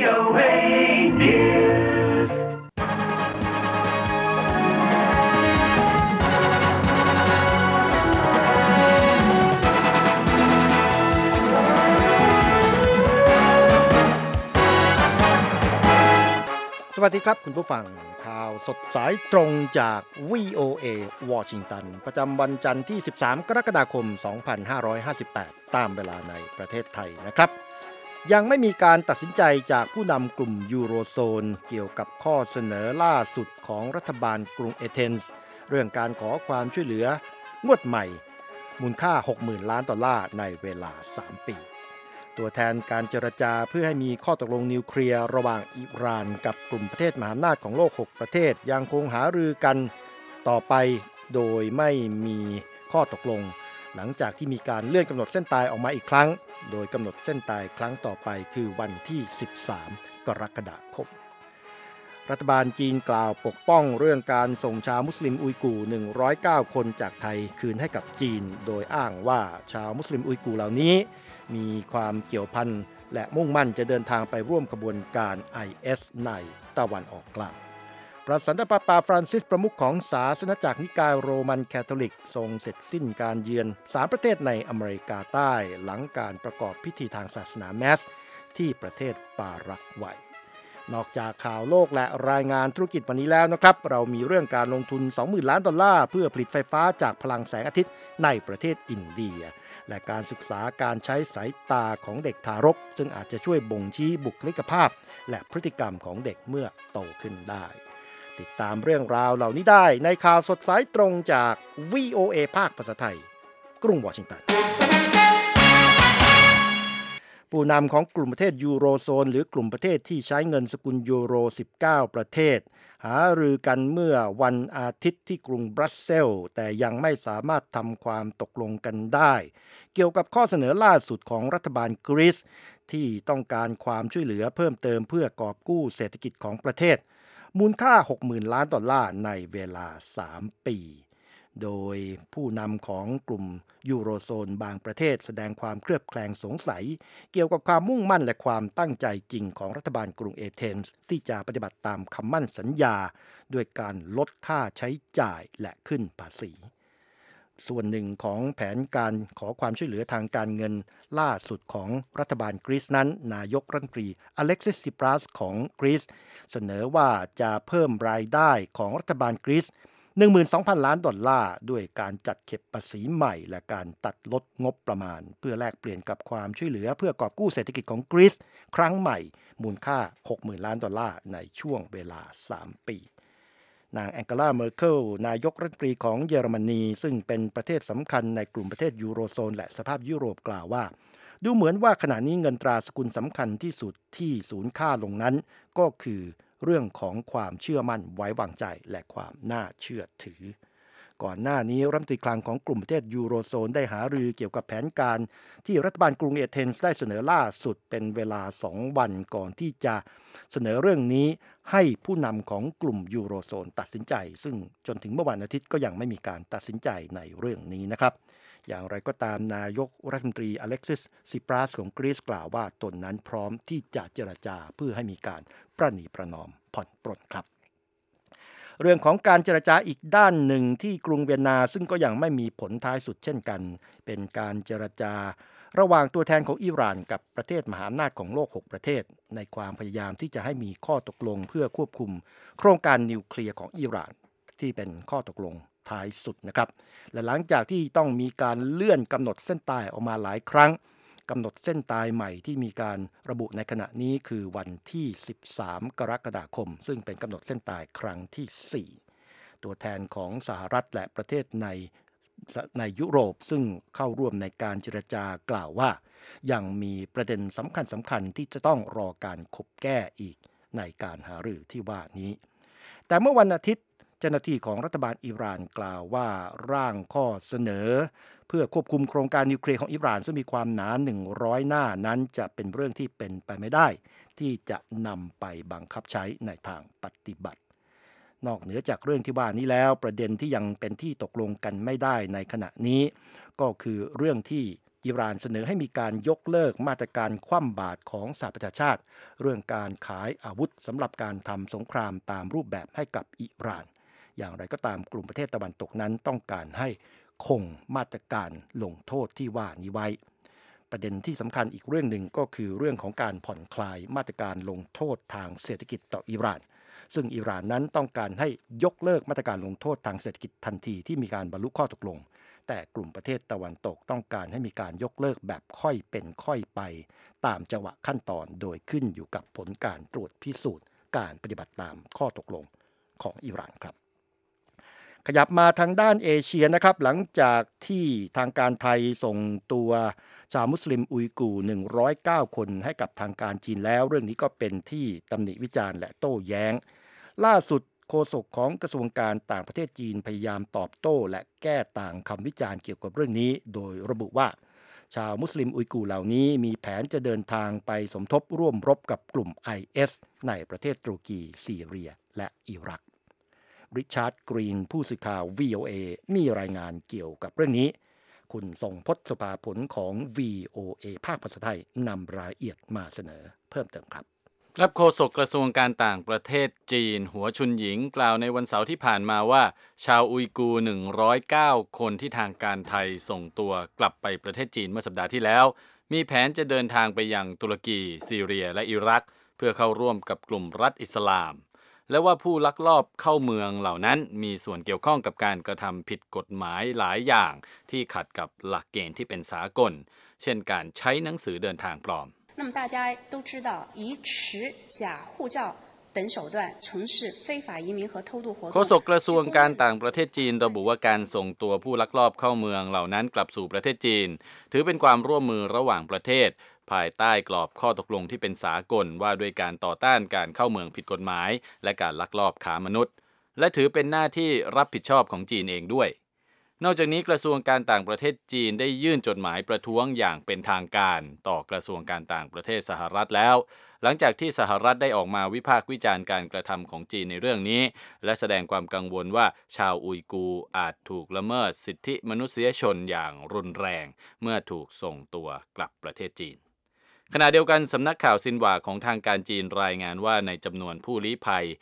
VOA News. สวัสดีครับคุณผู้ฟังข่าวสดสายตรงจาก VOA วอชิงตันประจำวันจันทร์ที่13กรกฎาคม2558ตามเวลาในประเทศไทยนะครับยังไม่มีการตัดสินใจจากผู้นำกลุ่มยูโรโซนเกี่ยวกับข้อเสนอล่าสุดของรัฐบาลกรุงเอเธนส์เรื่องการขอความช่วยเหลืองวดใหม่มูลค่า 60,000 ล้านดอลลาร์ในเวลา3ปีตัวแทนการเจรจาเพื่อให้มีข้อตกลงนิวเคลียร์ระหว่างอิหร่านกับกลุ่มประเทศมหาอำนาจของโลก6ประเทศยังคงหารือกันต่อไปโดยไม่มีข้อตกลงหลังจากที่มีการเลื่อนกำหนดเส้นตายออกมาอีกครั้งโดยกำหนดเส้นตายครั้งต่อไปคือวันที่13กรกฎาคมรัฐบาลจีนกล่าวปกป้องเรื่องการส่งชาวมุสลิมอุยกูร์109คนจากไทยคืนให้กับจีนโดยอ้างว่าชาวมุสลิมอุยกูร์เหล่านี้มีความเกี่ยวพันและมุ่งมั่นจะเดินทางไปร่วมขบวนการ IS ในตะวันออกกลางพระสันตะปาปาฟรานซิสประมุขของศาสนจักรนิกายโรมันคาทอลิกทรงเสร็จสิ้นการเยือน3ประเทศในอเมริกาใต้หลังการประกอบพิธีทางศาสนาแมสที่ประเทศปารากวัยนอกจากข่าวโลกและรายงานธุรกิจวันนี้แล้วนะครับเรามีเรื่องการลงทุน 20,000 ล้านดอลลาร์เพื่อผลิตไฟฟ้าจากพลังแสงอาทิตย์ในประเทศอินเดียและการศึกษาการใช้สายตาของเด็กทารกซึ่งอาจจะช่วยบ่งชี้บุคลิกภาพและพฤติกรรมของเด็กเมื่อโตขึ้นได้ติดตามเรื่องราวเหล่านี้ได้ในข่าวสดสายตรงจาก VOA ภาคภาษาไทยกรุงวอชิงตันผู้นำของกลุ่มประเทศยูโรโซนหรือกลุ่มประเทศที่ใช้เงินสกุลยูโร19ประเทศหารือกันเมื่อวันอาทิตย์ที่กรุงบรัสเซลส์แต่ยังไม่สามารถทำความตกลงกันได้เกี่ยวกับข้อเสนอล่าสุดของรัฐบาลกรีซที่ต้องการความช่วยเหลือเพิ่มเติมเพื่อกอบกู้เศรษฐกิจของประเทศมูลค่า 60,000 ล้านดอลลาร์ในเวลา3ปีโดยผู้นำของกลุ่มยูโรโซนบางประเทศแสดงความเคลือบแคลงสงสัยเกี่ยวกับความมุ่งมั่นและความตั้งใจจริงของรัฐบาลกรุงเอเธนส์ที่จะปฏิบัติตามคำมั่นสัญญาด้วยการลดค่าใช้จ่ายและขึ้นภาษีส่วนหนึ่งของแผนการขอความช่วยเหลือทางการเงินล่าสุดของรัฐบาลกรีซนั้นนายกรัฐมนตรีอเล็กซิส ซิปรัสของกรีซเสนอว่าจะเพิ่มรายได้ของรัฐบาลกรีซ12,000 ล้านดอลลาร์ด้วยการจัดเก็บภาษีใหม่และการตัดลดงบประมาณเพื่อแลกเปลี่ยนกับความช่วยเหลือเพื่อกอบกู้เศรษฐกิจของกรีซครั้งใหม่มูลค่า 60,000 ล้านดอลลาร์ในช่วงเวลา3ปีนางแองเกลา เมอร์เคิลนายกรัฐมนตรีของเยอรมนีซึ่งเป็นประเทศสำคัญในกลุ่มประเทศยูโรโซนและสภาพยุโรปกล่าวว่าดูเหมือนว่าขณะนี้เงินตราสกุลสำคัญที่สุดที่สูญค่าลงนั้นก็คือเรื่องของความเชื่อมั่นไว้วางใจและความน่าเชื่อถือก่อนหน้านี้รัฐมนตรีคลังของกลุ่มประเทศยูโรโซนได้หารือเกี่ยวกับแผนการที่รัฐบาลกรุงเอเธนส์ได้เสนอล่าสุดเป็นเวลา2วันก่อนที่จะเสนอเรื่องนี้ให้ผู้นำของกลุ่มยูโรโซนตัดสินใจซึ่งจนถึงเมื่อวันอาทิตย์ก็ยังไม่มีการตัดสินใจในเรื่องนี้นะครับอย่างไรก็ตามนายกรัฐมนตรีอเล็กซิส ซิปรัสของกรีซกล่าวว่าตนนั้นพร้อมที่จะเจรจาเพื่อให้มีการประนีประนอมผ่อนปรนครับเรื่องของการเจรจาอีกด้านหนึ่งที่กรุงเวียนนาซึ่งก็ยังไม่มีผลท้ายสุดเช่นกันเป็นการเจรจาระหว่างตัวแทนของอิหร่านกับประเทศมหาอำนาจของโลก6ประเทศในความพยายามที่จะให้มีข้อตกลงเพื่อควบคุมโครงการนิวเคลียร์ของอิหร่านที่เป็นข้อตกลงท้ายสุดนะครับและหลังจากที่ต้องมีการเลื่อนกำหนดเส้นตายออกมาหลายครั้งกำหนดเส้นตายใหม่ที่มีการระบุในขณะนี้คือวันที่13กรกฎาคมซึ่งเป็นกำหนดเส้นตายครั้งที่4ตัวแทนของสหรัฐและประเทศในยุโรปซึ่งเข้าร่วมในการเจรจากล่าวว่ายังมีประเด็นสำคัญที่จะต้องรอการขบแก้อีกในการหารือที่ว่านี้แต่เมื่อวันอาทิตย์เจ้าหน้าที่ของรัฐบาลอิหร่านกล่าวว่าร่างข้อเสนอเพื่อควบคุมโครงการนิวเคลียร์ของอิหร่านซึ่งมีความหนา100หน้านั้นจะเป็นเรื่องที่เป็นไปไม่ได้ที่จะนำไปบังคับใช้ในทางปฏิบัตินอกเหนือจากเรื่องที่ว่านี้แล้วประเด็นที่ยังเป็นที่ตกลงกันไม่ได้ในขณะนี้ก็คือเรื่องที่อิหร่านเสนอให้มีการยกเลิกมาตรการคว่ำบาตรของสหประชาชาติเรื่องการขายอาวุธสำหรับการทำสงครามตามรูปแบบให้กับอิหร่านอย่างไรก็ตามกลุ่มประเทศตะวันตกนั้นต้องการให้คงมาตรการลงโทษที่ว่านี้ไว้ประเด็นที่สำคัญอีกเรื่องหนึ่งก็คือเรื่องของการผ่อนคลายมาตรการลงโทษทางเศรษฐกิจต่ออิหร่านซึ่งอิหร่านนั้นต้องการให้ยกเลิกมาตรการลงโทษทางเศรษฐกิจทันทีที่มีการบรรลุข้อตกลงแต่กลุ่มประเทศตะวันตกต้องการให้มีการยกเลิกแบบค่อยเป็นค่อยไปตามจังหวะขั้นตอนโดยขึ้นอยู่กับผลการตรวจพิสูจน์การปฏิบัติตามข้อตกลงของอิหร่านครับขยับมาทางด้านเอเชียนะครับหลังจากที่ทางการไทยส่งตัวชาวมุสลิมอุยกูร์109 คนให้กับทางการจีนแล้วเรื่องนี้ก็เป็นที่ตำหนิวิจารณ์และโต้แย้งล่าสุดโฆษกของกระทรวงการต่างประเทศจีนพยายามตอบโต้และแก้ต่างคำวิจารณ์เกี่ยวกับเรื่องนี้โดยระบุว่าชาวมุสลิมอุยกูร์เหล่านี้มีแผนจะเดินทางไปสมทบร่วมรบกับกลุ่ม IS ในประเทศตุรกีซีเรียและอิรักริชาร์ดกรีนผู้สื่อข่าว VOA มีรายงานเกี่ยวกับเรื่องนี้คุณทรงพจน์ สุภาผลของ VOA ภาคภาษาไทยนำรายละเอียดมาเสนอเพิ่มเติมครับครับโฆษกกระทรวงการต่างประเทศจีนหัวชุนหญิงกล่าวในวันเสาร์ที่ผ่านมาว่าชาวอุยกูร์109 คนที่ทางการไทยส่งตัวกลับไปประเทศจีนเมื่อสัปดาห์ที่แล้วมีแผนจะเดินทางไปยังตุรกีซีเรียและอิรักเพื่อเข้าร่วมกับกลุ่มรัฐอิสลามและว่าผู้ลักลอบเข้าเมืองเหล่านั้นมีส่วนเกี่ยวข้องกับการกระทำผิดกฎหมายหลายอย่างที่ขัดกับหลักเกณฑ์ที่เป็นสากลเช่นการใช้หนังสือเดินทางปลอม那么大家都知道，以持假护照等手段从事非法移民和偷渡活动。 โฆษกกระทรวงการต่างประเทศจีนระบุว่าการส่งตัวผู้ลักลอบเข้าเมืองเหล่านั้นกลับสู่ประเทศจีนถือเป็นความร่วมมือระหว่างประเทศภายใต้กรอบข้อตกลงที่เป็นสากลว่าด้วยการต่อต้านการเข้าเมืองผิดกฎหมายและการลักลอบค้ามนุษย์และถือเป็นหน้าที่รับผิดชอบของจีนเองด้วยนอกจากนี้กระทรวงการต่างประเทศจีนได้ยื่นจดหมายประท้วงอย่างเป็นทางการต่อกระทรวงการต่างประเทศสหรัฐแล้วหลังจากที่สหรัฐได้ออกมาวิพากษ์วิจารณ์การกระทำของจีนในเรื่องนี้และแสดงความกังวลว่าชาวอุยกูร์อาจถูกละเมิดสิทธิมนุษยชนอย่างรุนแรงเมื่อถูกส่งตัวกลับประเทศจีนขณะเดียวกันสำนักข่าวซินหวาของทางการจีนรายงานว่าในจำนวนผู้ลี้ภัย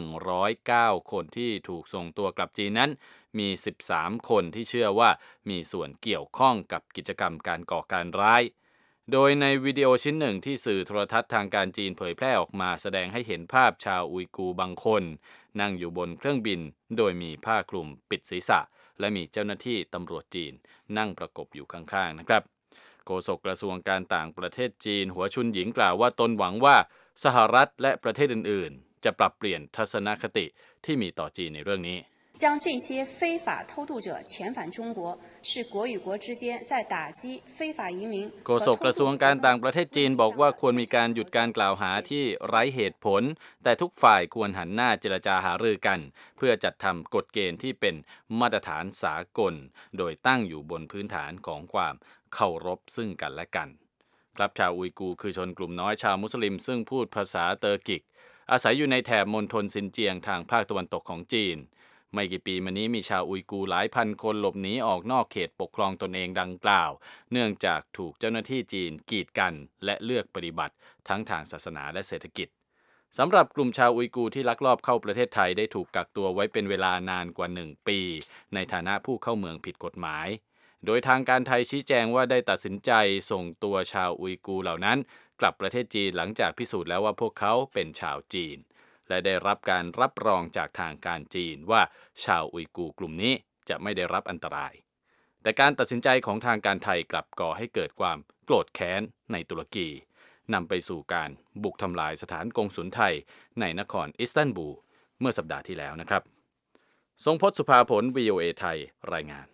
109 คนที่ถูกส่งตัวกลับจีนนั้นมี13 คนที่เชื่อว่ามีส่วนเกี่ยวข้องกับกิจกรรมการก่อการร้ายโดยในวิดีโอชิ้นหนึ่งที่สื่อโทรทัศน์ทางการจีนเผยแพร่ออกมาแสดงให้เห็นภาพชาวอุยกูร์บางคนนั่งอยู่บนเครื่องบินโดยมีผ้าคลุมปิดศีรษะและมีเจ้าหน้าที่ตำรวจจีนนั่งประกบอยู่ข้างๆนะครับโฆษกกระทรวงการต่างประเทศจีนหัวชุนหญิงกล่าวว่าตนหวังว่าสหรัฐและประเทศอื่นๆจะปรับเปลี่ยนทัศนคติที่มีต่อจีนในเรื่องนี้将这些非法偷渡者遣返中国，是国与国之间在打击非法移民。 โฆษกกระทรวงการต่างประเทศจีนบอกว่าควรมีการหยุดการกล่าวหาที่ไร้เหตุผลแต่ทุกฝ่ายควรหันหน้าเจรจาหารือกันเพื่อจัดทำกฎเกณฑ์ที่เป็นมาตรฐานสากลโดยตั้งอยู่บนพื้นฐานของความเคารพซึ่งกันและกันครับชาวอุยกูร์คือชนกลุ่มน้อยชาวมุสลิมซึ่งพูดภาษาเตอร์กิกอาศัยอยู่ในแถบมณฑลซินเจียงทางภาคตะวันตกของจีนไม่กี่ปีมานี้มีชาวอุยกูร์หลายพันคนหลบหนีออกนอกเขตปกครองตนเองดังกล่าวเนื่องจากถูกเจ้าหน้าที่จีนกีดกันและเลือกปฏิบัติทั้งทางศาสนาและเศรษฐกิจสำหรับกลุ่มชาวอุยกูร์ที่ลักลอบเข้าประเทศไทยได้ถูกกักตัวไว้เป็นเวลานานกว่า1 ปีในฐานะผู้เข้าเมืองผิดกฎหมายโดยทางการไทยชี้แจงว่าได้ตัดสินใจส่งตัวชาวอุยกูร์เหล่านั้นกลับประเทศจีนหลังจากพิสูจน์แล้วว่าพวกเขาเป็นชาวจีนและได้รับการรับรองจากทางการจีนว่าชาวอุยกูร์กลุ่มนี้จะไม่ได้รับอันตรายแต่การตัดสินใจของทางการไทยกลับก่อให้เกิดความโกรธแค้นในตุรกีนำไปสู่การบุกทำลายสถานกงสุลไทยในนครอิสตันบูลเมื่อสัปดาห์ที่แล้วนะครับทรงพจน์ สุภาผล VOA ไทยรายงาน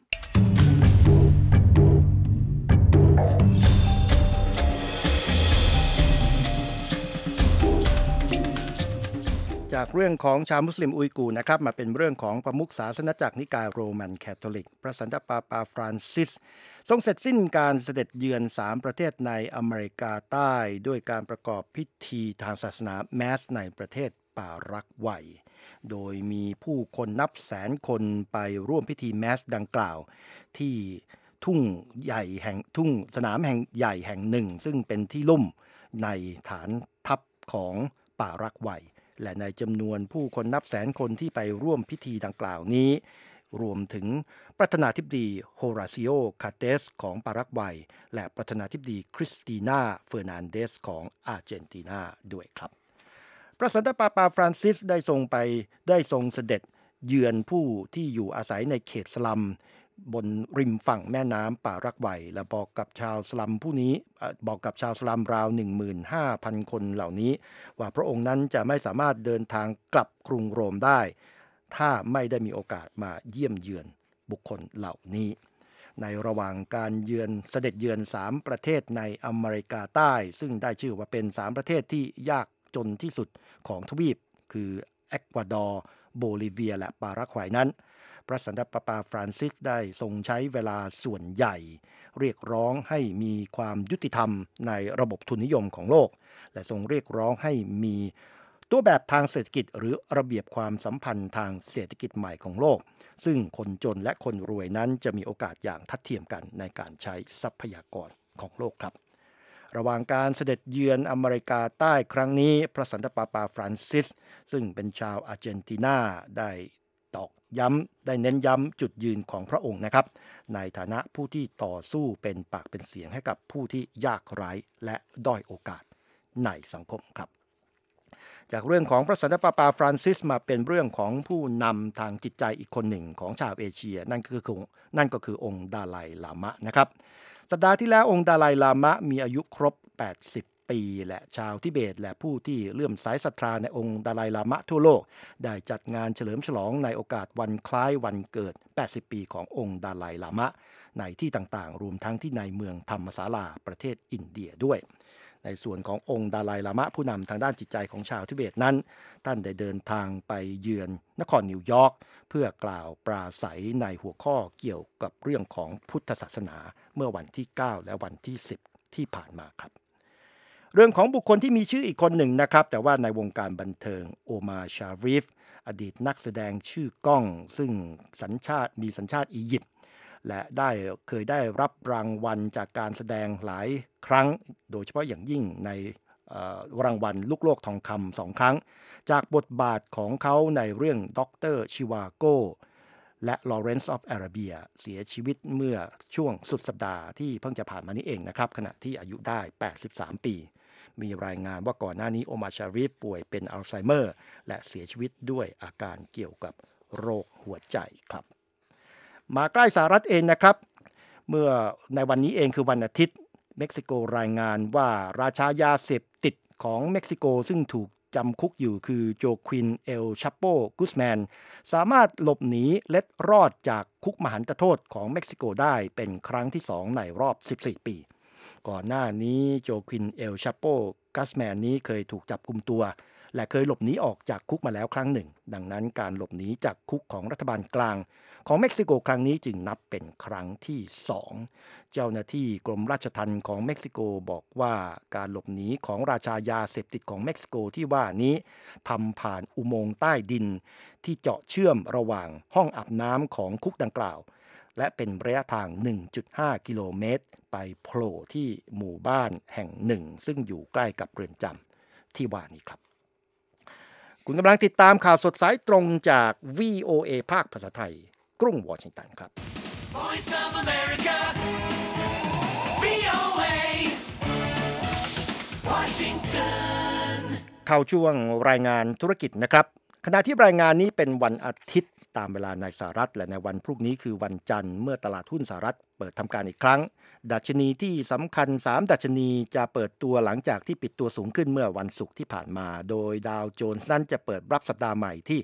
จากเรื่องของชาวมุสลิมอุยกูร์นะครับมาเป็นเรื่องของประมุขศาสนจักรนิกายโรมันคาทอลิกพระสันตะปาปาฟรานซิสทรงเสร็จสิ้นการเสด็จเยือน3 ประเทศในอเมริกาใต้ด้วยการประกอบพิธีทางศาสนาแมสในประเทศปารากวัยโดยมีผู้คนนับแสนคนไปร่วมพิธีแมสดังกล่าวที่ทุ่งใหญ่แห่งทุ่งสนามแห่งใหญ่แห่งหนึ่งซึ่งเป็นที่ลุ่มในฐานทัพของปารากวัยและในจำนวนผู้คนนับแสนคนที่ไปร่วมพิธีดังกล่าวนี้รวมถึงประธานาธิบดีโฮราซิโอคาเตสของปารากวัยและประธานาธิบดีคริสติน่าเฟอร์นันเดสของอาร์เจนตินาด้วยครับพระสันตะปาปาฟรานซิสได้ทรงเสด็จเยือนผู้ที่อยู่อาศัยในเขตสลัมบนริมฝั่งแม่น้ำปารากวัยและบอกกับชาวสลัมราว 15,000 คนเหล่านี้ว่าพระองค์นั้นจะไม่สามารถเดินทางกลับกรุงโรมได้ถ้าไม่ได้มีโอกาสมาเยี่ยมเยือนบุคคลเหล่านี้ในระหว่างการเสด็จเยือน3ประเทศในอเมริกาใต้ซึ่งได้ชื่อว่าเป็น3ประเทศที่ยากจนที่สุดของทวีปคือเอกวาดอร์โบลิเวียและปารากวัยนั้นพระสันตะปาปาฟรานซิสได้ทรงใช้เวลาส่วนใหญ่เรียกร้องให้มีความยุติธรรมในระบบทุนนิยมของโลกและทรงเรียกร้องให้มีตัวแบบทางเศรษฐกิจหรือระเบียบความสัมพันธ์ทางเศรษฐกิจใหม่ของโลกซึ่งคนจนและคนรวยนั้นจะมีโอกาสอย่างทัดเทียมกันในการใช้ทรัพยากรของโลกครับระหว่างการเสด็จเยือนอเมริกาใต้ครั้งนี้พระสันตะปาปาฟรานซิสซึ่งเป็นชาวอาร์เจนตินาได้เน้นย้ำจุดยืนของพระองค์นะครับในฐานะผู้ที่ต่อสู้เป็นปากเป็นเสียงให้กับผู้ที่ยากไร้และด้อยโอกาสในสังคมครับจากเรื่องของพระสันตะปาปาฟรานซิสมาเป็นเรื่องของผู้นำทางจิตใจอีกคนหนึ่งของชาวเอเชียนั่นก็คือองค์ดาไลลามะนะครับสัปดาห์ที่แล้วองค์ดาไลลามะมีอายุครบ80ปีและชาวทิเบตและผู้ที่เลื่อมใสศรัทธาในองค์ดาไลลามะทั่วโลกได้จัดงานเฉลิมฉลองในโอกาสวันคล้ายวันเกิด80ปีขององค์ดาไลลามะในที่ต่างๆรวมทั้งที่ในเมืองธรรมศาลาประเทศอินเดียด้วยในส่วนขององค์ดาไลลามะผู้นำทางด้านจิตใจของชาวทิเบตนั้นท่านได้เดินทางไปเยือนนครนิวยอร์กเพื่อกล่าวปราศัยในหัวข้อเกี่ยวกับเรื่องของพุทธศาสนาเมื่อวันที่9และวันที่10ที่ผ่านมาครับเรื่องของบุคคลที่มีชื่ออีกคนหนึ่งนะครับแต่ว่าในวงการบันเทิงโอมาชาริฟอดีตนักแสดงชื่อก้องซึ่งมีสัญชาติอียิปต์และเคยได้รับรางวัลจากการแสดงหลายครั้งโดยเฉพาะอย่างยิ่งในรางวัลลูกโลกทองคำ2 ครั้งจากบทบาทของเขาในเรื่องด็อกเตอร์ชิวาโกและ Lawrence of Arabia เสียชีวิตเมื่อช่วงสุดสัปดาห์ที่เพิ่งจะผ่านมานี้เองนะครับขณะที่อายุได้83ปีมีรายงานว่าก่อนหน้านี้โอมาชาริฟป่วยเป็นอัลไซเมอร์และเสียชีวิตด้วยอาการเกี่ยวกับโรคหัวใจครับมาใกล้สหรัฐเองนะครับเมื่อในวันนี้เองคือวันอาทิตย์เม็กซิโกรายงานว่าราชายาเสพติดของเม็กซิโกซึ่งถูกจำคุกอยู่คือโจควินเอลชาโปกุสแมนสามารถหลบหนีเล็ดรอดจากคุกมหันตโทษของเม็กซิโกได้เป็นครั้งที่2ในรอบ14ปีก่อนหน้านี้โจควินเอลชาโปกุสแมนนี้เคยถูกจับกุมตัวและเคยหลบหนีออกจากคุกมาแล้วครั้งหนึ่งดังนั้นการหลบหนีจากคุกของรัฐบาลกลางของเม็กซิโกครั้งนี้จึงนับเป็นครั้งที่2เจ้าหน้าที่กรมราชทัณฑ์ของเม็กซิโกบอกว่าการหลบหนีของราชายาเสพติดของเม็กซิโกที่ว่านี้ทำผ่านอุโมงค์ใต้ดินที่เจาะเชื่อมระหว่างห้องอาบน้ำของคุกดังกล่าวและเป็นระยะทาง 1.5 กิโลเมตรไปโผล่ที่หมู่บ้านแห่งหนึ่งซึ่งอยู่ใกล้กับเรือนจำที่ว่านี้ครับคุณกำลังติดตามข่าวสดสายตรงจาก VOA ภาคภาษาไทยกรุงวอชิงตันครับ Voice of America, VOA, Washington. เข้าช่วงรายงานธุรกิจนะครับขณะที่รายงานนี้เป็นวันอาทิตย์ตามเวลาในสหรัฐและในวันพรุ่งนี้คือวันจันทร์เมื่อตลาดหุ้นสหรัฐเปิดทำการอีกครั้งดัชนีที่สำคัญ3ดัชนีจะเปิดตัวหลังจากที่ปิดตัวสูงขึ้นเมื่อวันศุกร์ที่ผ่านมาโดยดาวโจนส์นั้นจะเปิดรับสัปดาห์ใหม่ที่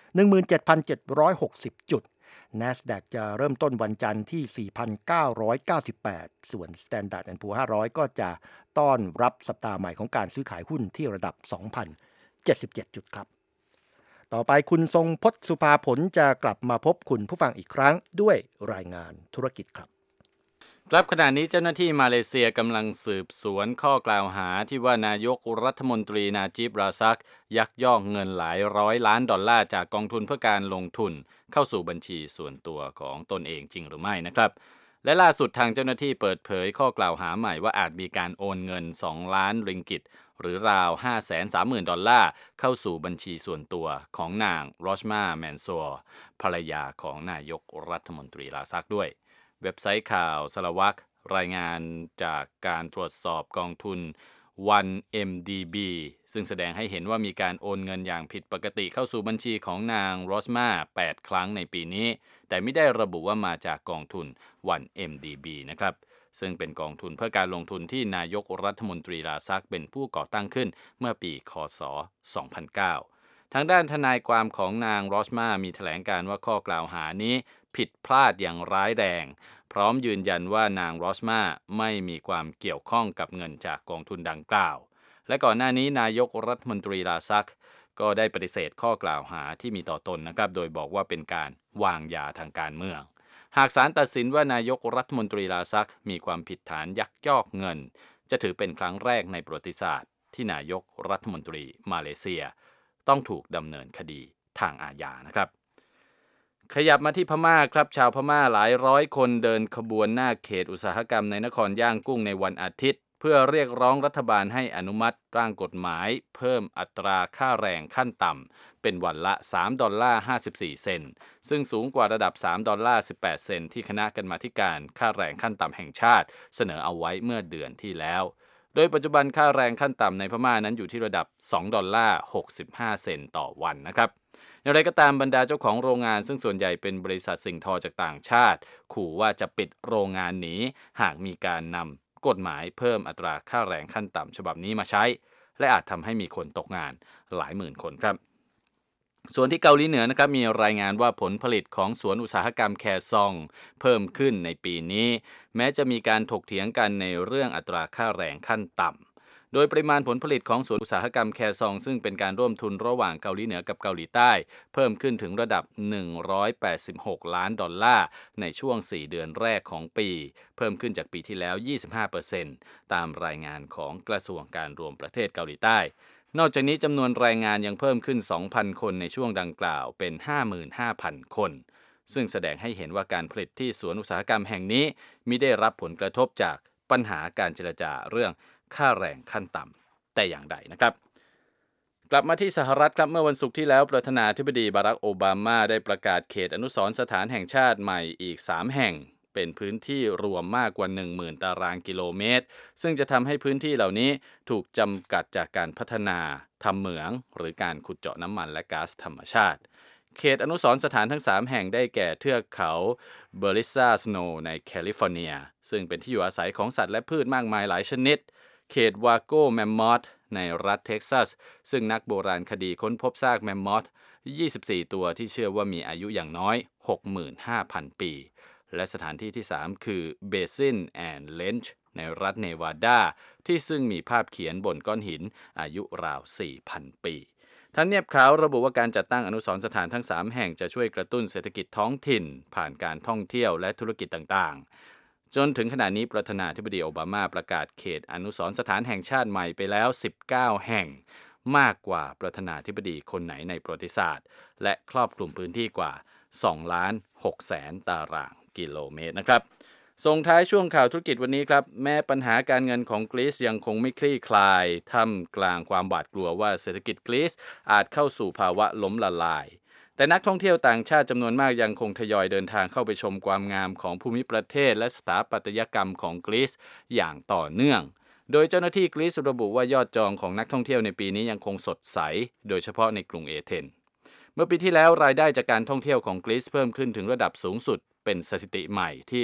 17,760 จุด NASDAQ จะเริ่มต้นวันจันทร์ที่ 4,998 ส่วน Standard & Poor's 500 ก็จะต้อนรับสัปดาห์ใหม่ของการซื้อขายหุ้นที่ระดับ 2,077 จุดครับต่อไปคุณทรงพจน์สุภาผลจะกลับมาพบคุณผู้ฟังอีกครั้งด้วยรายงานธุรกิจครับครับขณะนี้เจ้าหน้าที่มาเลเซียกำลังสืบสวนข้อกล่าวหาที่ว่านายกรัฐมนตรีนาจิบราซักยักยอกเงินหลายร้อยล้านดอลลาร์จากกองทุนเพื่อการลงทุนเข้าสู่บัญชีส่วนตัวของตนเองจริงหรือไม่นะครับและล่าสุดทางเจ้าหน้าที่เปิดเผยข้อกล่าวหาใหม่ว่าอาจมีการโอนเงิน2 ล้านริงกิตหรือราว 530,000 ดอลลาร์เข้าสู่บัญชีส่วนตัวของนางโรชมาแมนซัวร์ภรรยาของนายกรัฐมนตรีลาซักด้วยเว็บไซต์ข่าวสลาวักรายงานจากการตรวจสอบกองทุน 1MDB ซึ่งแสดงให้เห็นว่ามีการโอนเงินอย่างผิดปกติเข้าสู่บัญชีของนางโรสมา8 ครั้งในปีนี้แต่ไม่ได้ระบุว่ามาจากกองทุน 1MDB นะครับซึ่งเป็นกองทุนเพื่อการลงทุนที่นายกรัฐมนตรีลาซักเป็นผู้ก่อตั้งขึ้นเมื่อปีค.ศ. 2009 ทางด้านทนายความของนางโรสมามีแถลงการว่าข้อกล่าวหานี้ผิดพลาดอย่างร้ายแรงพร้อมยืนยันว่านางโรสมาไม่มีความเกี่ยวข้องกับเงินจากกองทุนดังกล่าวและก่อนหน้านี้นายกรัฐมนตรีลาซักก็ได้ปฏิเสธข้อกล่าวหาที่มีต่อตนนะครับโดยบอกว่าเป็นการวางยาทางการเมืองหากศาลตัดสินว่านายกรัฐมนตรีลาซักมีความผิดฐานยักยอกเงินจะถือเป็นครั้งแรกในประวัติศาสตร์ที่นายกรัฐมนตรีมาเลเซียต้องถูกดำเนินคดีทางอาญานะครับขยับมาที่พม่าครับชาวพม่าหลายร้อยคนเดินขบวนหน้าเขตอุตสาหกรรมในนครย่างกุ้งในวันอาทิตย์เพื่อเรียกร้องรัฐบาลให้อนุมัติร่างกฎหมายเพิ่มอัตราค่าแรงขั้นต่ำเป็นวันละ$3.54 ซึ่งสูงกว่าระดับ$3.18ที่คณะกรรมาธิการค่าแรงขั้นต่ำแห่งชาติเสนอเอาไว้เมื่อเดือนที่แล้วโดยปัจจุบันค่าแรงขั้นต่ำในพม่านั้นอยู่ที่ระดับ$2.65 ต่อวันนะครับอย่างไรก็ตามบรรดาเจ้าของโรงงานซึ่งส่วนใหญ่เป็นบริษัทสิ่งทอจากต่างชาติขู่ว่าจะปิดโรงงานหนีหากมีการนำกฎหมายเพิ่มอัตราค่าแรงขั้นต่ำฉบับนี้มาใช้และอาจทำให้มีคนตกงานหลายหมื่นคนครับส่วนที่เกาหลีเหนือนะครับมีรายงานว่าผลผลิตของสวนอุตสาหกรรมแคซองเพิ่มขึ้นในปีนี้แม้จะมีการถกเถียงกันในเรื่องอัตราค่าแรงขั้นต่ำโดยปริมาณผลผลิตของสวนอุตสาหกรรมแคซองซึ่งเป็นการร่วมทุนระหว่างเกาหลีเหนือกับเกาหลีใต้เพิ่มขึ้นถึงระดับ$186 ล้านในช่วง4 เดือนแรกของปีเพิ่มขึ้นจากปีที่แล้ว 25% ตามรายงานของกระทรวงการรวมประเทศเกาหลีใต้นอกจากนี้จำนวนแรงงานยังเพิ่มขึ้น 2,000 คนในช่วงดังกล่าวเป็น 55,000 คนซึ่งแสดงให้เห็นว่าการผลิตที่สวนอุตสาหกรรมแห่งนี้มิได้รับผลกระทบจากปัญหาการเจรจาเรื่องค่าแรงขั้นต่ำแต่อย่างใดนะครับกลับมาที่สหรัฐครับเมื่อวันศุกร์ที่แล้วประธานาธิบดีบารักโอบามาได้ประกาศเขตอนุสรณ์สถานแห่งชาติใหม่อีก3 แห่งเป็นพื้นที่รวมมากกว่า 10,000 ตารางกิโลเมตรซึ่งจะทำให้พื้นที่เหล่านี้ถูกจำกัดจากการพัฒนาทำเหมืองหรือการขุดเจาะน้ำมันและก๊าซธรรมชาติเขตอนุสรณ์สถานทั้ง3 แห่งได้แก่เทือกเขาเบอร์ลิซ่าสโนว์ในแคลิฟอร์เนียซึ่งเป็นที่อยู่อาศัยของสัตว์และพืชมากมายหลายชนิดเขตวาโกแมมมอธในรัฐเท็กซัสซึ่งนักโบราณคดีค้นพบซากแมมมอธ24 ตัวที่เชื่อว่ามีอายุอย่างน้อย 65,000 ปีและสถานที่ที่3คือเบซินแอนด์เลนช์ในรัฐเนวาดาที่ซึ่งมีภาพเขียนบนก้อนหินอายุราว 4,000 ปีทำเนียบขาวระบุว่าการจัดตั้งอนุสรณ์สถานทั้ง3 แห่งจะช่วยกระตุ้นเศรษฐกิจท้องถิ่นผ่านการท่องเที่ยวและธุรกิจต่างๆจนถึงขณะนี้ประธานาธิบดีโอบามาประกาศเขตอนุสรณ์สถานแห่งชาติใหม่ไปแล้ว19 แห่งมากกว่าประธานาธิบดีคนไหนในประวัติศาสตร์และครอบคลุมพื้นที่กว่า 2,600,000 ตารางกิโลเมตรนะครับส่งท้ายช่วงข่าวธุรกิจวันนี้ครับแม้ปัญหาการเงินของกรีซยังคงไม่คลี่คลายท่ามกลางความหวาดกลัวว่าเศรษฐกิจกรีซอาจเข้าสู่ภาวะล้มละลายแต่นักท่องเที่ยวต่างชาติจำนวนมากยังคงทยอยเดินทางเข้าไปชมความงามของภูมิประเทศและสถาปัตยกรรมของกรีซอย่างต่อเนื่องโดยเจ้าหน้าที่กรีซระบุว่ายอดจองของนักท่องเที่ยวในปีนี้ยังคงสดใสโดยเฉพาะในกรุงเอเธนเมื่อปีที่แล้วรายได้จากการท่องเที่ยวของกรีซเพิ่มขึ้นถึงระดับสูงสุดเป็นสถิติใหม่ที่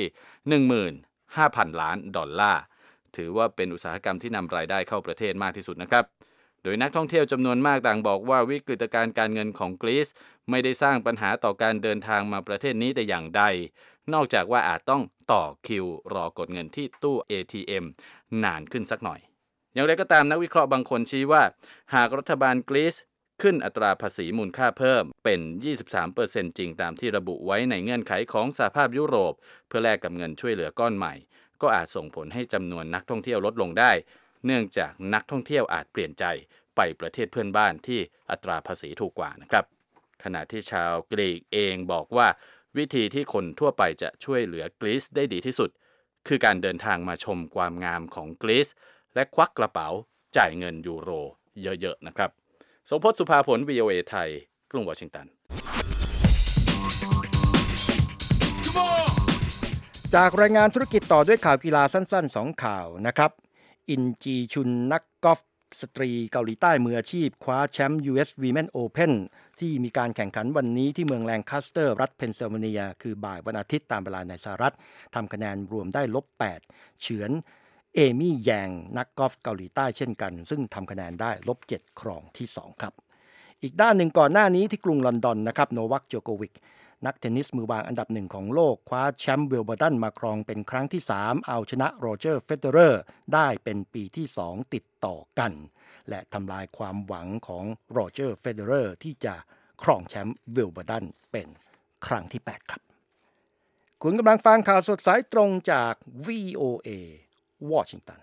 15,000 ล้านดอลลาร์ถือว่าเป็นอุตสาหกรรมที่นำรายได้เข้าประเทศมากที่สุดนะครับโดยนักท่องเที่ยวจำนวนมากต่างบอกว่าวิกฤตการณ์การเงินของกรีซไม่ได้สร้างปัญหาต่อการเดินทางมาประเทศนี้แต่อย่างใดนอกจากว่าอาจต้องต่อคิวรอกดเงินที่ตู้ ATM นานขึ้นสักหน่อยอย่างไรก็ตามนักวิเคราะห์บางคนชี้ว่าหากรัฐบาลกรีซขึ้นอัตราภาษีมูลค่าเพิ่มเป็น 23% จริงตามที่ระบุไว้ในเงื่อนไขของสหภาพยุโรปเพื่อแลกกับเงินช่วยเหลือก้อนใหม่ก็อาจส่งผลให้จำนวนนักท่องเที่ยวลดลงได้เนื่องจากนักท่องเที่ยวอาจเปลี่ยนใจไปประเทศเพื่อนบ้านที่อัตราภาษีถูกกว่านะครับขณะที่ชาวกรีกเองบอกว่าวิธีที่คนทั่วไปจะช่วยเหลือกรีซได้ดีที่สุดคือการเดินทางมาชมความงามของกรีซและควักกระเป๋าจ่ายเงินยูโรเยอะๆนะครับสมพจน์สุภาผล VOA ไทยกรุงวอชิงตันจากรายงานธุรกิจต่อด้วยข่าวกีฬาสั้นๆ2ข่าวนะครับอินจีชุนนักกอล์ฟสตรีเกาหลีใต้มืออาชีพคว้าแชมป์ US Women Open ที่มีการแข่งขันวันนี้ที่เมืองแลงคัสเตอร์รัฐเพนซิลเวเนียคือบ่ายวันอาทิตย์ตามเวลาในสหรัฐทำคะแนนรวมได้-8เฉือนเอมี่แยงนักกอล์ฟเกาหลีใต้เช่นกันซึ่งทำคะแนนได้-7ครองที่2ครับอีกด้านหนึ่งก่อนหน้านี้ที่กรุงลอนดอนนะครับโนวัคโจโควิกนักเทนนิสมือวางอันดับ1ของโลกคว้าแชมป์วิมเบิลดันมาครองเป็นครั้งที่3เอาชนะโรเจอร์เฟเดอเรอร์ได้เป็นปีที่2ติดต่อกันและทำลายความหวังของโรเจอร์เฟเดอเรอร์ที่จะครองแชมป์วิมเบิลดันเป็นครั้งที่8ครับคุณกำลังฟังข่าวสดสายตรงจาก VOA วอชิงตัน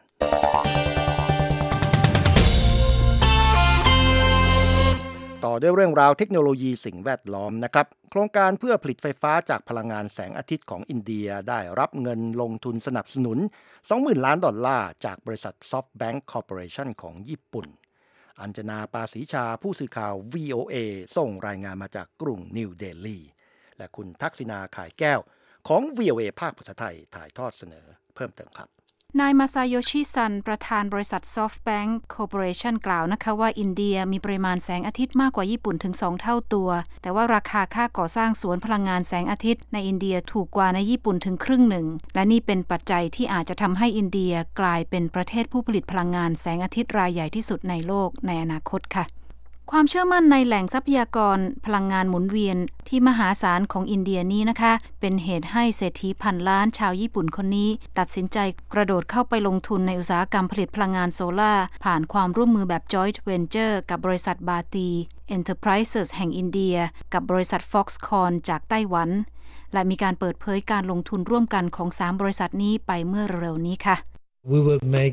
ต่อด้วยเรื่องราวเทคโนโลยีสิ่งแวดล้อมนะครับโครงการเพื่อผลิตไฟฟ้าจากพลังงานแสงอาทิตย์ของอินเดียได้รับเงินลงทุนสนับสนุน $20,000 ล้านจากบริษัท SoftBank Corporation ของญี่ปุ่นอัญจนาปาศรีชาผู้สื่อข่าว VOA ส่งรายงานมาจากกรุงนิวเดลีและคุณทักษิณาข่ายแก้วของ VOA ภาคภาษาไทยถ่ายทอดเสนอเพิ่มเติมครับนายมาซาโยชิซันประธานบริษัท SoftBank Corporation กล่าวนะคะว่าอินเดียมีปริมาณแสงอาทิตย์มากกว่าญี่ปุ่นถึง2เท่าตัวแต่ว่าราคาค่าก่อสร้างสวนพลังงานแสงอาทิตย์ในอินเดียถูกกว่าในญี่ปุ่นถึงครึ่งหนึ่งและนี่เป็นปัจจัยที่อาจจะทำให้อินเดียกลายเป็นประเทศผู้ผลิตพลังงานแสงอาทิตย์รายใหญ่ที่สุดในโลกในอนาคตค่ะความเชื่อมั่นในแหล่งทรัพยากรพลังงานหมุนเวียนที่มหาศาลของอินเดียนี้นะคะเป็นเหตุให้เศรษฐีพันล้านชาวญี่ปุ่นคนนี้ตัดสินใจกระโดดเข้าไปลงทุนในอุตสาหกรรมผลิตพลังงานโซล่าผ่านความร่วมมือแบบ Joint Venture กับบริษัทบาตี Enterprises แห่งอินเดียกับบริษัท Foxconn จากไต้หวันและมีการเปิดเผยการลงทุนร่วมกันของ3บริษัทนี้ไปเมื่อเร็วๆนี้ค่ะ We will make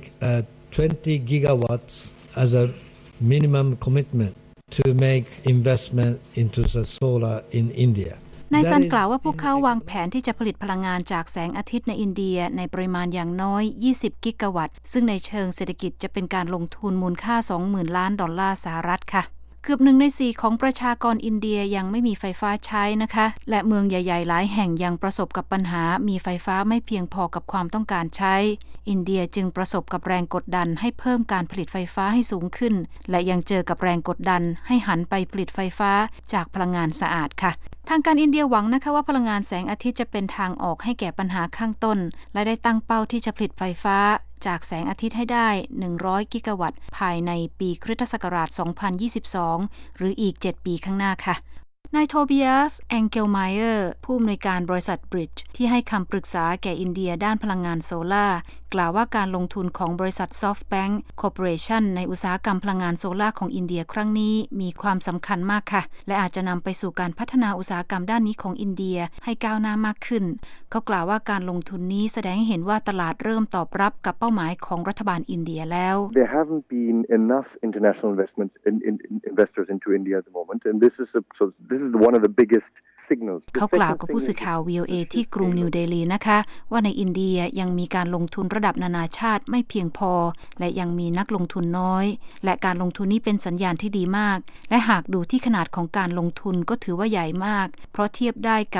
20 gigawatts as a minimum commitment to make investment into the solar in India นายซันกล่าวว่าพวกเขาวางแผนที่จะผลิตพลังงานจากแสงอาทิตย์ในอินเดียในปริมาณอย่างน้อย20กิกะวัตต์ซึ่งในเชิงเศรษฐกิจจะเป็นการลงทุนมูลค่า$20,000 ล้านสหรัฐค่ะเกือบ1 ใน 4ของประชากรอินเดียยังไม่มีไฟฟ้าใช้นะคะและเมืองใหญ่ๆหลายแห่งยังประสบกับปัญหามีไฟฟ้าไม่เพียงพอกับความต้องการใช้อินเดียจึงประสบกับแรงกดดันให้เพิ่มการผลิตไฟฟ้าให้สูงขึ้นและยังเจอกับแรงกดดันให้หันไปผลิตไฟฟ้าจากพลังงานสะอาดค่ะทางการอินเดียหวังนะคะว่าพลังงานแสงอาทิตย์จะเป็นทางออกให้แก่ปัญหาข้างต้นและได้ตั้งเป้าที่จะผลิตไฟฟ้าจากแสงอาทิตย์ให้ได้100กิกะวัตต์ภายในปีคริสตศักราช2022หรืออีก7ปีข้างหน้าค่ะนายโทเบียสแองเกลไมเออร์ผู้อำนวยการบริษัท Bridge ที่ให้คำปรึกษาแก่อินเดียด้านพลังงานโซล่ากล่าวว่าการลงทุนของบริษัท SoftBank Corporation ในอุตสาหกรรมพลังงานโซล่าของอินเดียครั้งนี้มีความสำคัญมากค่ะและอาจจะนำไปสู่การพัฒนาอุตสาหกรรมด้านนี้ของอินเดียให้ก้าวหน้ามากขึ้นเขากล่าวว่าการลงทุนนี้แสดงให้เห็นว่าตลาดเริ่มตอบรับกับเป้าหมายของรัฐบาลอินเดียแล้ว There haven't been enough international investors into India at the moment and this is one of the biggest เขากล่าวกับผู้สื่อข่าว VOA ที่กรุงนิวเดลีนะคะว่าในอินเดียยังมีการลงทุนระดับนานาชาติไม่เพียงพอและยังมีนักลงทุนน้อยและการลงทุนนี้เป็นสัญญาณที่ดีมากและหากดูที่ขนาดของการลงทุนก็ถือว่าใหญ่มากเพราะเทียบได้กับ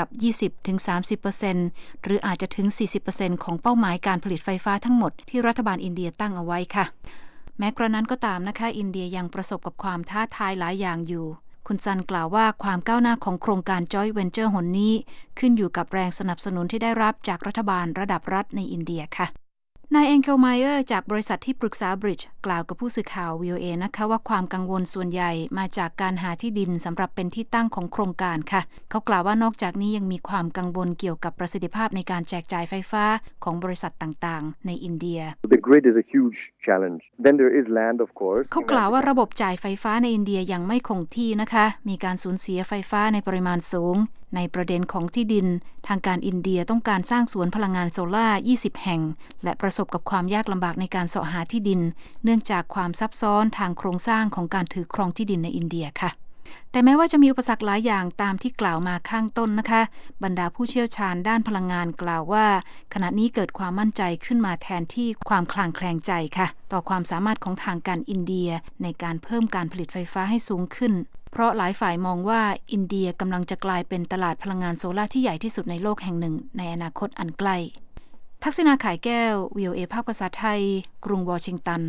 20-30% หรืออาจจะถึง 40% ของเป้าหมายการผลิตไฟฟ้าทั้งหมดที่รัฐบาลอินเดียตั้งเอาไว้ค่ะแม้กระนั้นก็ตามนะคะอินเดียยังประสบกับความท้าทายหลายอย่างอยู่คุณซันกล่าวว่าความก้าวหน้าของโครงการ Joint Venture หนนี้ขึ้นอยู่กับแรงสนับสนุนที่ได้รับจากรัฐบาลระดับรัฐในอินเดียค่ะนายเอ็งเคลไมเออร์จากบริษัทที่ปรึกษา Bridge กล่าวกับผู้สื่อข่าว VOA นะคะว่าความกังวลส่วนใหญ่มาจากการหาที่ดินสำหรับเป็นที่ตั้งของโครงการค่ะเขากล่าวว่านอกจากนี้ยังมีความกังวลเกี่ยวกับประสิทธิภาพในการแจกจ่ายไฟฟ้าของบริษัทต่างๆในอินเดีย The grid is a huge challenge. Then there is land of course. เขากล่าวว่าระบบจ่ายไฟฟ้าในอินเดียยังไม่คงที่นะคะมีการสูญเสียไฟฟ้าในปริมาณสูงในประเด็นของที่ดินทางการอินเดียต้องการสร้างสวนพลังงานโซล่า20แห่งและประสบกับความยากลำบากในการเสาะหาที่ดินเนื่องจากความซับซ้อนทางโครงสร้างของการถือครองที่ดินในอินเดียค่ะแต่แม้ว่าจะมีอุปสรรคหลายอย่างตามที่กล่าวมาข้างต้นนะคะบรรดาผู้เชี่ยวชาญด้านพลังงานกล่าวว่าขณะนี้เกิดความมั่นใจขึ้นมาแทนที่ความคลางแคลงใจค่ะต่อความสามารถของทางการอินเดียในการเพิ่มการผลิตไฟฟ้าให้สูงขึ้นเพราะหลายฝ่ายมองว่าอินเดียกำลังจะกลายเป็นตลาดพลังงานโซลาร์ที่ใหญ่ที่สุดในโลกแห่งหนึ่งในอนาคตอันใกล้ทักษิณาขายแก้ว VOA ภาคภาษาไทยกรุงวอชิงตัน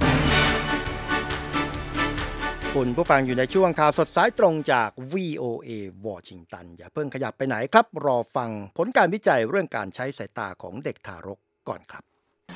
คุณผู้ฟังอยู่ในช่วงข่าวสดสายตรงจาก VOA วอชิงตันอย่าเพิ่งขยับไปไหนครับรอฟังผลการวิจัยเรื่องการใช้สายตาของเด็กทารกก่อนครับ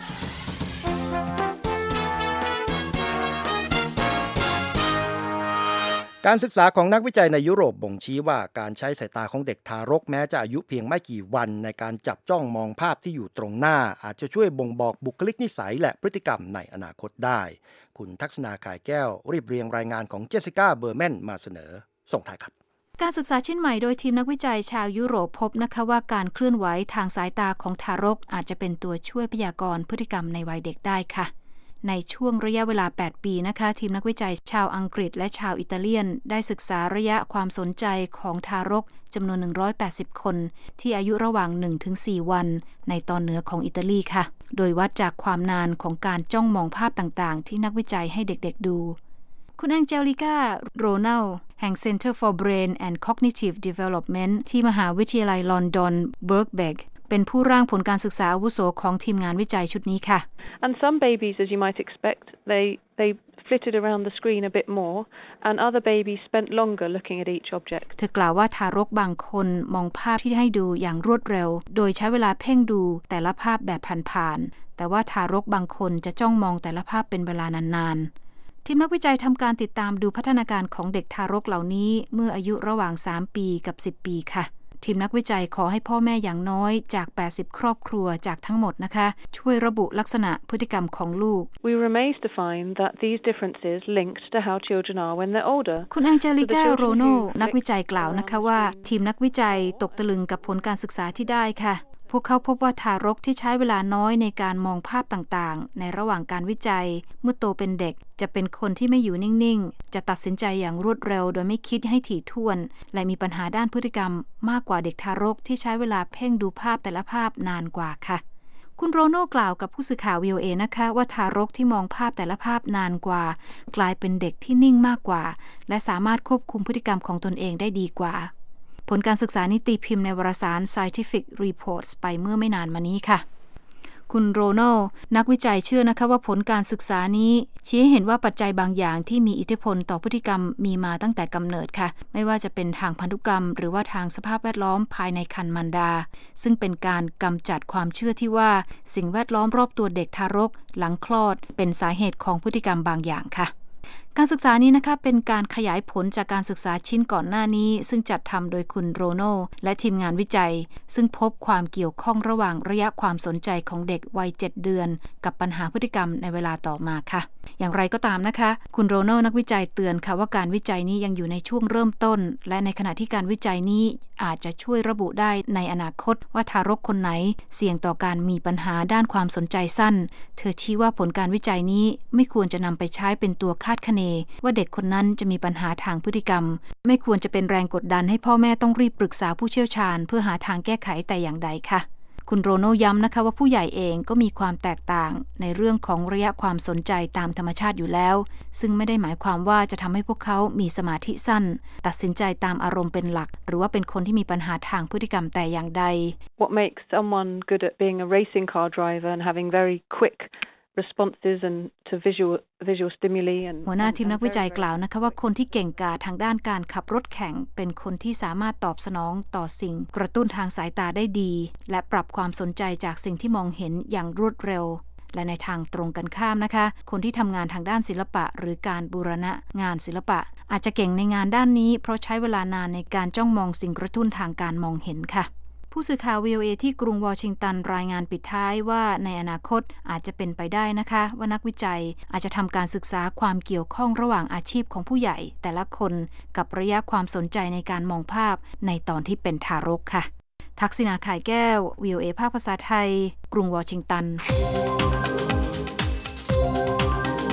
การศึกษาของนักวิจัยในยุโรปบ่งชี้ว่าการใช้สายตาของเด็กทารกแม้จะอายุเพียงไม่กี่วันในการจับจ้องมองภาพที่อยู่ตรงหน้าอาจจะช่วยบ่งบอกบุคลิกนิสัยและพฤติกรรมในอนาคตได้คุณทักษณาขายแก้วรีบเรียงรายงานของเจสสิก้าเบอร์แมนมาเสนอส่งท้ายครับการศึกษาชิ้นใหม่โดยทีมนักวิจัยชาวยุโรปพบนะคะว่าการเคลื่อนไหวทางสายตาของทารกอาจจะเป็นตัวช่วยพยากรณ์พฤติกรรมในวัยเด็กได้ค่ะในช่วงระยะเวลา8ปีนะคะทีมนักวิจัยชาวอังกฤษและชาวอิตาเลียนได้ศึกษาระยะความสนใจของทารกจำนวน180คนที่อายุระหว่าง 1-4 วันในตอนเหนือของอิตาลีค่ะโดยวัดจากความนานของการจ้องมองภาพต่างๆที่นักวิจัยให้เด็กๆดูคุณแองเจลิกาโรนัลแห่ง Center for Brain and Cognitive Development ที่มหาวิทยาลัยลอนดอนเบิร์กเบกเป็นผู้ร่างผลการศึกษาอาวุโสของทีมงานวิจัยชุดนี้ค่ะ And some babies, as you might expect, they flitted around the screen a bit more, and other babies spent longer looking at each object. เธอกล่าวว่าทารกบางคนมองภาพที่ให้ดูอย่างรวดเร็วโดยใช้เวลาเพ่งดูแต่ละภาพแบบผ่านๆแต่ว่าทารกบางคนจะจ้องมองแต่ละภาพเป็นเวลานานๆทีมนักวิจัยทำการติดตามดูพัฒนาการของเด็กทารกเหล่านี้เมื่ออายุระหว่าง3ปีกับ10ปีค่ะทีมนักวิจัยขอให้พ่อแม่อย่างน้อยจาก80ครอบครัวจากทั้งหมดนะคะช่วยระบุลักษณะพฤติกรรมของลูก We were amazed to find that these differences linked to how children are when they're older. คุณแองเจลิกาโรโนนักวิจัยกล่าวนะคะว่าทีมนักวิจัยตกตะลึงกับผลการศึกษาที่ได้ค่ะพวกเขาพบว่าทารกที่ใช้เวลาน้อยในการมองภาพต่างๆในระหว่างการวิจัยเมื่อโตเป็นเด็กจะเป็นคนที่ไม่อยู่นิ่งๆจะตัดสินใจอย่างรวดเร็วโดยไม่คิดให้ถี่ถ้วนและมีปัญหาด้านพฤติกรรมมากกว่าเด็กทารกที่ใช้เวลาเพ่งดูภาพแต่ละภาพนานกว่าค่ะคุณโรโน่กล่าวกับผู้สื่อข่าว VOA นะคะว่าทารกที่มองภาพแต่ละภาพนานกว่ากลายเป็นเด็กที่นิ่งมากกว่าและสามารถควบคุมพฤติกรรมของตนเองได้ดีกว่าผลการศึกษานี้ตีพิมพ์ในวารสาร Scientific Reports ไปเมื่อไม่นานมานี้ค่ะคุณโรนัลนักวิจัยเชื่อนะคะว่าผลการศึกษานี้ชี้ให้เห็นว่าปัจจัยบางอย่างที่มีอิทธิพลต่อพฤติกรรมมีมาตั้งแต่กำเนิดค่ะไม่ว่าจะเป็นทางพันธุกรรมหรือว่าทางสภาพแวดล้อมภายในครรภ์มารดาซึ่งเป็นการกำจัดความเชื่อที่ว่าสิ่งแวดล้อมรอบตัวเด็กทารกหลังคลอดเป็นสาเหตุของพฤติกรรมบางอย่างค่ะการศึกษานี้นะคะเป็นการขยายผลจากการศึกษาชิ้นก่อนหน้านี้ซึ่งจัดทำโดยคุณโรโน่และทีมงานวิจัยซึ่งพบความเกี่ยวข้องระหว่างระยะความสนใจของเด็กวัย7 เดือนกับปัญหาพฤติกรรมในเวลาต่อมาค่ะอย่างไรก็ตามนะคะคุณโรโน่นักวิจัยเตือนค่ะว่าการวิจัยนี้ยังอยู่ในช่วงเริ่มต้นและในขณะที่การวิจัยนี้อาจจะช่วยระบุได้ในอนาคตว่าทารกคนไหนเสี่ยงต่อการมีปัญหาด้านความสนใจสั้นเธอชี้ว่าผลการวิจัยนี้ไม่ควรจะนำไปใช้เป็นตัวคาดคะเนว่าเด็กคนนั้นจะมีปัญหาทางพฤติกรรมไม่ควรจะเป็นแรงกดดันให้พ่อแม่ต้องรีบปรึกษาผู้เชี่ยวชาญเพื่อหาทางแก้ไขแต่อย่างใดค่ะคุณโรโน่ย้ำนะคะว่าผู้ใหญ่เองก็มีความแตกต่างในเรื่องของระยะความสนใจตามธรรมชาติอยู่แล้วซึ่งไม่ได้หมายความว่าจะทำให้พวกเขามีสมาธิสั้นตัดสินใจตามอารมณ์เป็นหลักหรือว่าเป็นคนที่มีปัญหาทางพฤติกรรมแต่อย่างใด What makes someone good at being a racing car driver and having very quick responses and to visual stimuli and หัวหน้าทีมนักวิจัยกล่าวนะคะว่าคนที่เก่งกาจทางด้านการขับรถแข่งเป็นคนที่สามารถตอบสนองต่อสิ่งกระตุ้นทางสายตาได้ดีและปรับความสนใจจากสิ่งที่มองเห็นอย่างรวดเร็วและในทางตรงกันข้ามนะคะคนที่ทำงานทางด้านศิลปะหรือการบูรณะงานศิลปะอาจจะเก่งในงานด้านนี้เพราะใช้เวลานานในการจ้องมองสิ่งกระตุ้นทางการมองเห็นค่ะผู้สื่อข่าว VOA ที่กรุงวอชิงตันรายงานปิดท้ายว่าในอนาคตอาจจะเป็นไปได้นะคะว่านักวิจัยอาจจะทำการศึกษาความเกี่ยวข้องระหว่างอาชีพของผู้ใหญ่แต่ละคนกับระยะความสนใจในการมองภาพในตอนที่เป็นทารกค่ะทักษิณาข่ายแก้ว VOA ภาคภาษาไทยกรุงวอชิงตัน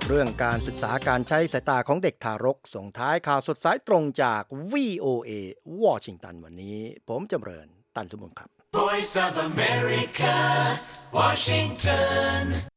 เรื่องการศึกษาการใช้สายตาของเด็กทารกส่งท้ายข่าวสดสายตรงจาก VOA วอชิงตันวันนี้ผมจำเริญตันสมบูรณ์ครับ Voice of America, Washington